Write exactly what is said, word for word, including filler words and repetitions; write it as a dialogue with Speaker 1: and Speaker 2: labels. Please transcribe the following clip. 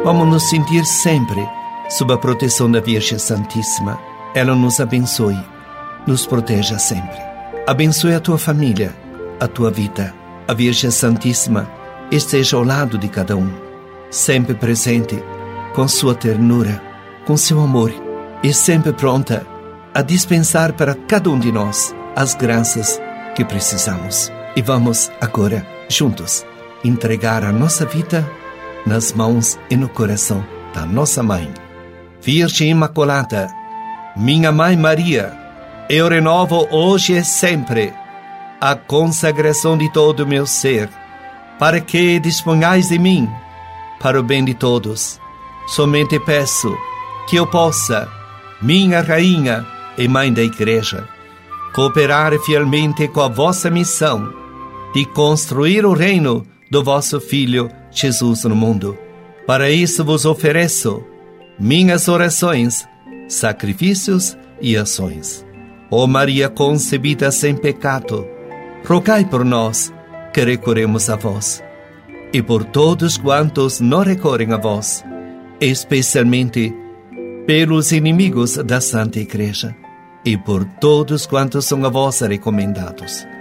Speaker 1: Vamos nos sentir sempre sob a proteção da Virgem Santíssima. Ela nos abençoe, nos proteja sempre. Abençoe a tua família, a tua vida. A Virgem Santíssima esteja ao lado de cada um, sempre presente, com sua ternura, com seu amor, e sempre pronta a dispensar para cada um de nós as graças que precisamos. E vamos agora, juntos, entregar a nossa vida nas mãos e no coração da nossa Mãe. Virgem Imaculada, minha Mãe Maria, eu renovo hoje e sempre a consagração de todo o meu ser, para que disponhais de mim, para o bem de todos. Somente peço que eu possa, minha Rainha e Mãe da Igreja, cooperar fielmente com a vossa missão de construir o reino do vosso Filho Jesus no mundo. Para isso vos ofereço minhas orações, sacrifícios e ações. Ó Maria concebida sem pecado, rogai por nós que recorremos a vós, e por todos quantos não recorrem a vós, especialmente pelos inimigos da Santa Igreja, e por todos quantos são a vós recomendados.